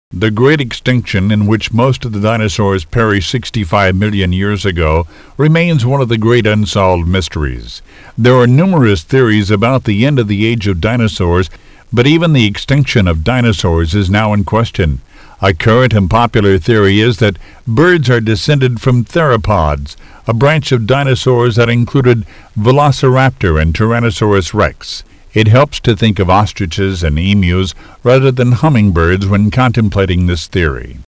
The Great Extinction, in which most of the dinosaurs perished 65 million years ago, remains one of the great unsolved mysteries. There are numerous theories about the end of the age of dinosaurs, but even the extinction of dinosaurs is now in question. A current and popular theory is that birds are descended from theropods, a branch of dinosaurs that included Velociraptor and Tyrannosaurus rex. It helps to think of ostriches and emus rather than hummingbirds when contemplating this theory.